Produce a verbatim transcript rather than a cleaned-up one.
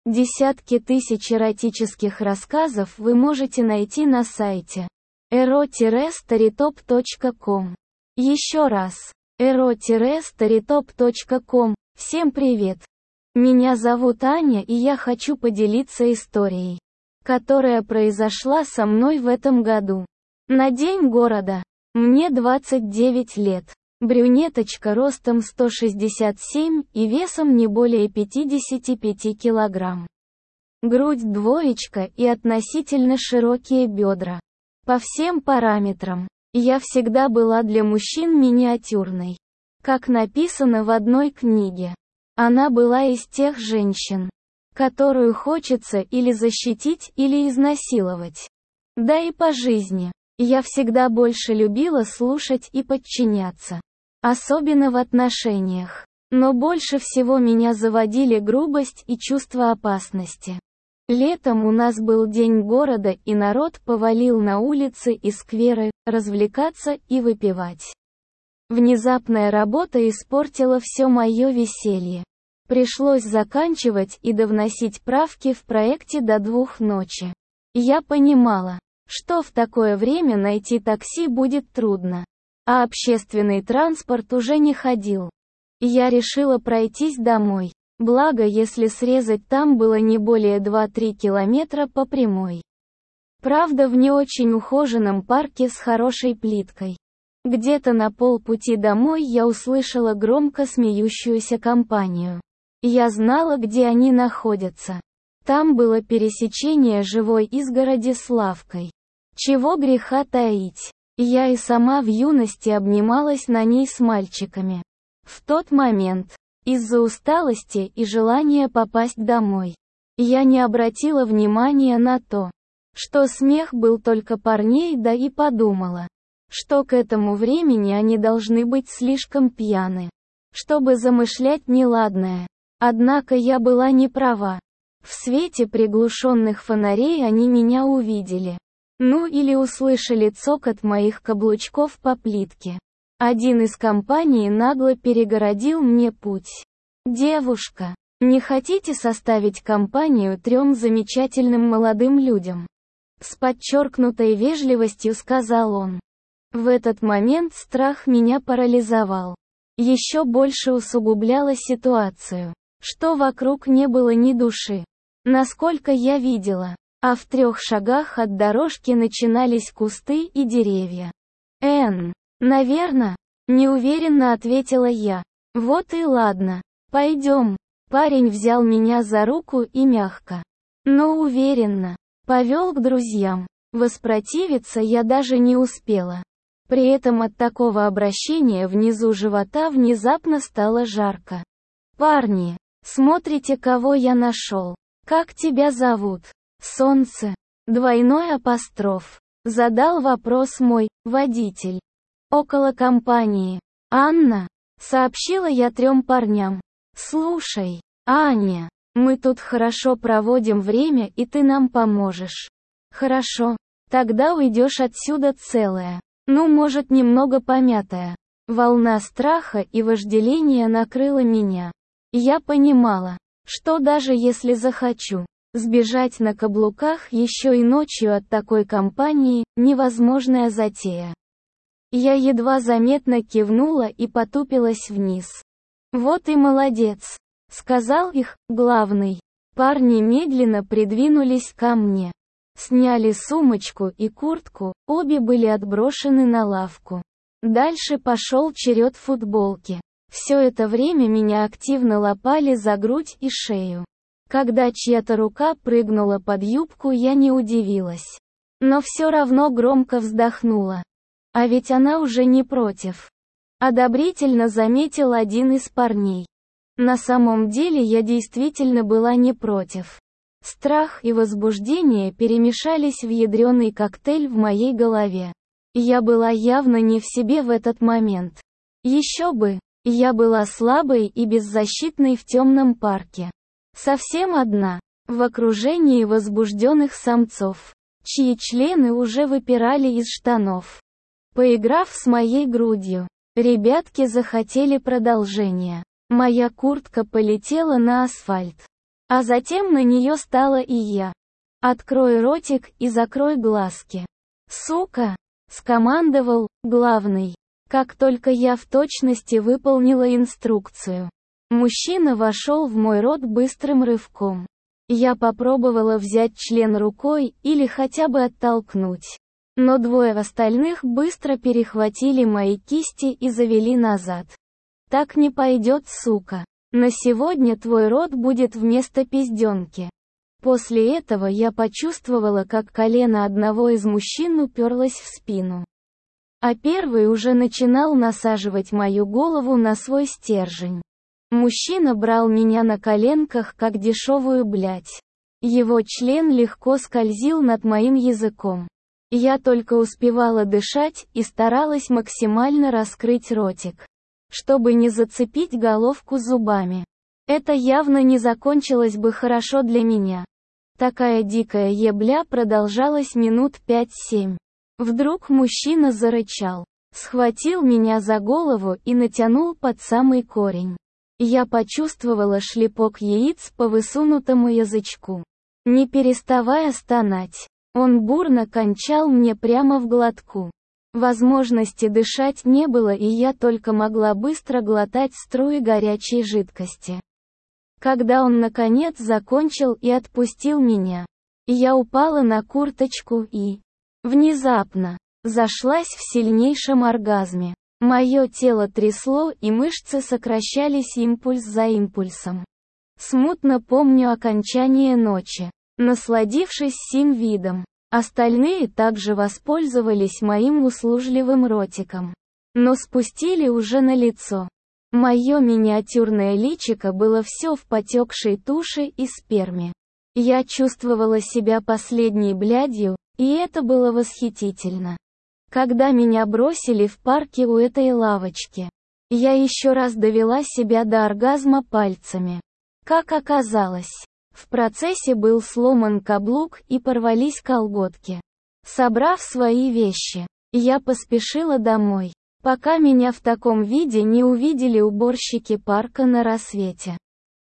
Десятки тысяч эротических рассказов вы можете найти на сайте эро старитоп точка ком. Еще раз, эро старитоп точка ком. Всем привет! Меня зовут Аня, и я хочу поделиться историей, которая произошла со мной в этом году. На День города. Мне двадцать девять лет. Брюнеточка ростом сто шестьдесят семь и весом не более пятьдесят пять килограмм. Грудь двоечка и относительно широкие бедра. По всем параметрам. Я всегда была для мужчин миниатюрной. Как написано в одной книге. Она была из тех женщин, которую хочется или защитить, или изнасиловать. Да и по жизни. Я всегда больше любила слушать и подчиняться. Особенно в отношениях. Но больше всего меня заводили грубость и чувство опасности. Летом у нас был День города, и народ повалил на улицы и скверы, развлекаться и выпивать. Внезапная работа испортила все мое веселье. Пришлось заканчивать и довносить правки в проекте до двух ночи. Я понимала, что в такое время найти такси будет трудно. А общественный транспорт уже не ходил. Я решила пройтись домой. Благо, если срезать, там было не более два-три километра по прямой. Правда, в не очень ухоженном парке с хорошей плиткой. Где-то на полпути домой я услышала громко смеющуюся компанию. Я знала, где они находятся. Там было пересечение живой изгороди с лавкой. Чего греха таить. Я и сама в юности обнималась на ней с мальчиками. В тот момент, из-за усталости и желания попасть домой, я не обратила внимания на то, что смех был только парней, да и подумала, что к этому времени они должны быть слишком пьяны, чтобы замышлять неладное. Однако я была не права. В свете приглушенных фонарей они меня увидели. Ну или услышали цокот моих каблучков по плитке. Один из компаний нагло перегородил мне путь. «Девушка, не хотите составить компанию трем замечательным молодым людям?» С подчеркнутой вежливостью сказал он. В этот момент страх меня парализовал. Еще больше усугубляло ситуацию, что вокруг не было ни души. Насколько я видела. А в трех шагах от дорожки начинались кусты и деревья. «Эн, наверно?» — неуверенно ответила я. «Вот и ладно. Пойдем». Парень взял меня за руку и мягко, но уверенно повел к друзьям. Воспротивиться я даже не успела. При этом от такого обращения внизу живота внезапно стало жарко. «Парни, смотрите, кого я нашел. Как тебя зовут?» «Солнце». Двойной апостроф. Задал вопрос мой водитель. Около компании. «Анна», — сообщила я трем парням. «Слушай, Аня, мы тут хорошо проводим время, и ты нам поможешь». «Хорошо. Тогда уйдешь отсюда целая. Ну, может, немного помятая». Волна страха и вожделения накрыла меня. Я понимала, что даже если захочу сбежать на каблуках еще и ночью от такой компании – невозможная затея. Я едва заметно кивнула и потупилась вниз. «Вот и молодец», – сказал их главный. Парни медленно придвинулись ко мне. Сняли сумочку и куртку, обе были отброшены на лавку. Дальше пошел черед футболки. Все это время меня активно лапали за грудь и шею. Когда чья-то рука прыгнула под юбку, я не удивилась. Но все равно громко вздохнула. А ведь она уже не против. Одобрительно заметил один из парней. На самом деле я действительно была не против. Страх и возбуждение перемешались в ядреный коктейль в моей голове. Я была явно не в себе в этот момент. Еще бы, я была слабой и беззащитной в темном парке. Совсем одна, в окружении возбужденных самцов, чьи члены уже выпирали из штанов. Поиграв с моей грудью, ребятки захотели продолжения. Моя куртка полетела на асфальт. А затем на нее стала и я. «Открой ротик и закрой глазки. Сука!» — скомандовал главный. Как только я в точности выполнила инструкцию, мужчина вошел в мой рот быстрым рывком. Я попробовала взять член рукой или хотя бы оттолкнуть. Но двое остальных быстро перехватили мои кисти и завели назад. «Так не пойдет, сука. На сегодня твой рот будет вместо пизденки». После этого я почувствовала, как колено одного из мужчин уперлось в спину. А первый уже начинал насаживать мою голову на свой стержень. Мужчина брал меня на коленках, как дешевую блядь. Его член легко скользил над моим языком. Я только успевала дышать и старалась максимально раскрыть ротик, чтобы не зацепить головку зубами. Это явно не закончилось бы хорошо для меня. Такая дикая ебля продолжалась минут пять-семь. Вдруг мужчина зарычал, схватил меня за голову и натянул под самый корень. Я почувствовала шлепок яиц по высунутому язычку. Не переставая стонать, он бурно кончал мне прямо в глотку. Возможности дышать не было, и я только могла быстро глотать струи горячей жидкости. Когда он наконец закончил и отпустил меня, я упала на курточку и внезапно зашлась в сильнейшем оргазме. Мое тело трясло, и мышцы сокращались импульс за импульсом. Смутно помню окончание ночи, насладившись сим видом. Остальные также воспользовались моим услужливым ротиком, но спустили уже на лицо. Мое миниатюрное личико было все в потекшей туши и сперме. Я чувствовала себя последней блядью, и это было восхитительно. Когда меня бросили в парке у этой лавочки, я еще раз довела себя до оргазма пальцами. Как оказалось, в процессе был сломан каблук и порвались колготки. Собрав свои вещи, я поспешила домой, пока меня в таком виде не увидели уборщики парка на рассвете.